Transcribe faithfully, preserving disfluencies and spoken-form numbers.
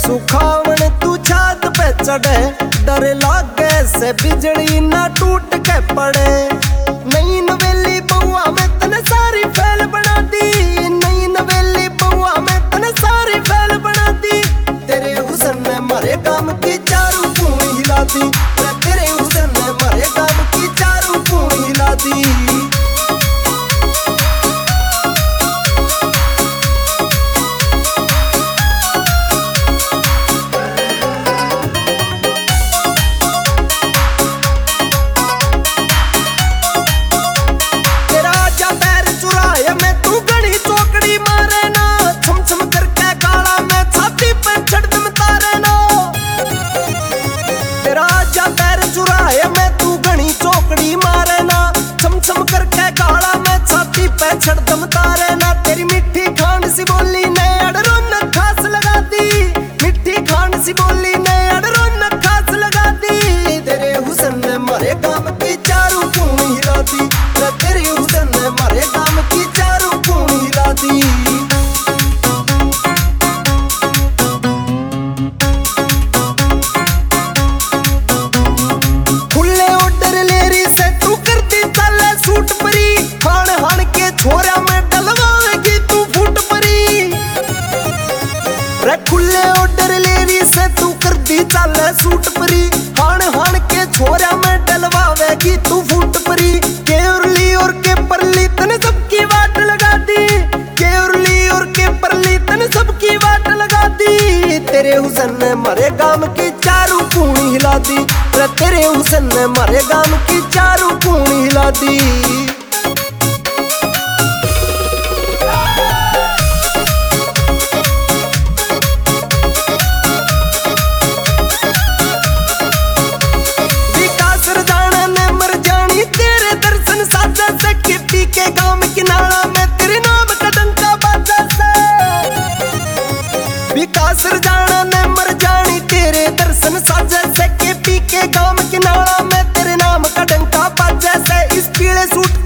सुखावन तू छात पे चढ़े, डर लागे से बिजली ना टूट के पड़े। नई नवेली बउआ में तने सारी फैल बना दी, नई नवेली बउआ में तने सारी फैल बना दी। तेरे हुसन ने मारे काम की चारों पूरी हिला दी, तेरे हुसन ने मारे काम की चारों पूरी हिला दी। छड़दम तारे ना तेरी मिट्टी खान सी बोली ने अड़रो न खास लगा दी, मिट्टी खान सी बोली ने अड़रो न खास लगा दी। तेरे हुसन ने मारे काम की चारों पूरी हिला दी, तेरे हुसन ने मारे काम की चारों पूरी हिला दी। खुले ऑर्डर लेरी से तू कर दी चाले सूट परी, हाण हाण के छोरा में डलवाएगी तू फूट परी। रे खुले ऑर्डर लेरी से तू कर दी चाले सूट परी, हाण हाण के छोरा में डलवाएगी तू फूट परी। के उरली और के परली तने सबकी वाट लगा दी, के उरली और के परली तने सबकी वाट लगा दी। तेरे हुसन ने मारे गाम की चारों पूरी हिला दी, तेरे हुसन ने मारे गाम की चारों पूरी हिला दी। के गांव किनारा में तेरे नाम का डंका बाजा से, विकास रजाना ने मर जानी तेरे दर्शन साजे से। के पी के गांव किनारा में तेरे नाम का डंका बाजा से। इस पीले सूट